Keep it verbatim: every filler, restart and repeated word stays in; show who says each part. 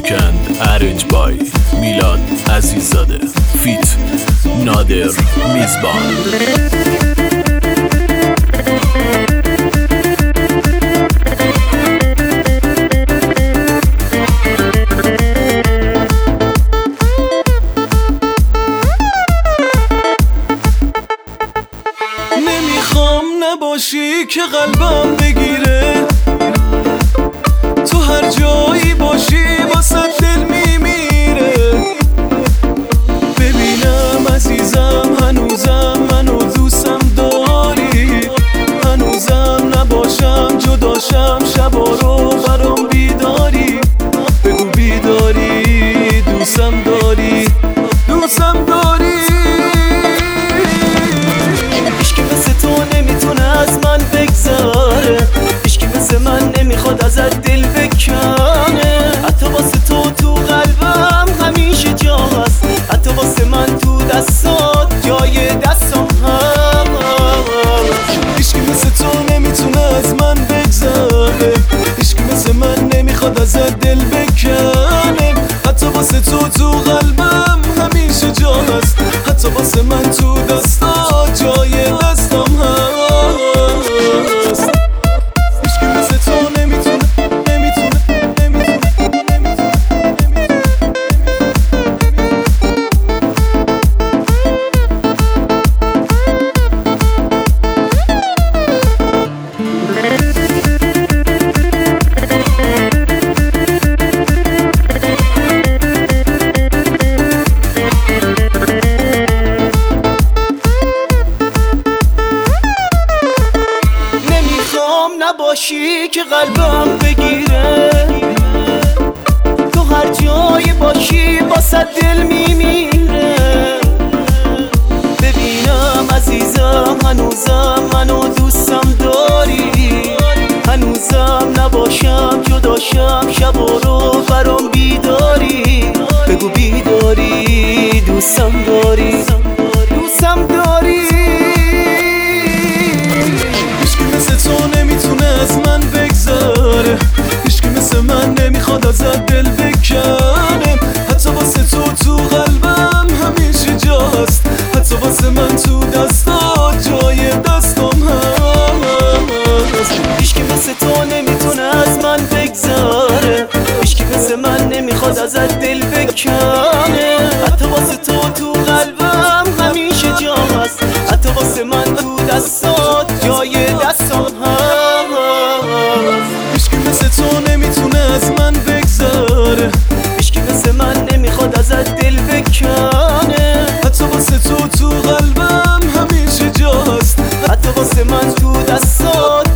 Speaker 1: ویکند ارنج بای میلاد عزیززاده فیت نادر میزبان.
Speaker 2: نمیخوام نباشی که قلبم بگیره، تو هر جایی باشی واسه دل میمیره. ببینم عزیزم هنوزم منو دوستم داری، هنوزم نباشم جداشم شبا رو برام بیداری. بگو بیداری دوستم داری دوستم داری. هیچکی مثل تو نمیتونه از من بگذره، هیچکی مثل من نمیخواد ازت دل بکنه. حتی واسه تو تو قلبم همیشه جا هست، حتی واسه من تو دستات جای دستم هست. هیچکی مثل تو نمیتونه از من بگذره، هیچکی مثل من نمیخواد ازت دل بکنه. حتی واسه تو تو قلبم همیشه جا هست، حتی واسه من تو دستات جای دستم هست. هیچکی مثل تو نمیتونه نمیتونه نمیتونه نمیتونه نباشی که قلبم بگیره، تو هر جایی باشی واسه دل میمیره. ببینم عزیزم هنوزم منو دوستم داری، هنوزم نباشم جداشم شبا رو برام بیداری. بگو بیداری دوستم داری دوستم داری. هیچکی مثل تو نمیتونه از من بگذاره، هیچکی مثل من نمیخواد ازت دل بکنه. حتی واسه تو تو قلبم همیشه جا هست، حتی واسه من تو دستات جای دستم هست. هیچکی مثل تو نمیتونه از من بگذاره، هیچکی مثل من نمیخواد ازت دل بکنه. حتی واسه تو تو قلبم همیشه جا هست، حتی واسه من تو دستات جای دستم هست. هیچکی مثل تو نمیتونه از من بگذاره، هیچکی مثل من نمیخواد ازت دل بکنه. حتی واسه تو تو قلبم همیشه جا هست، حتی واسه من تو دستات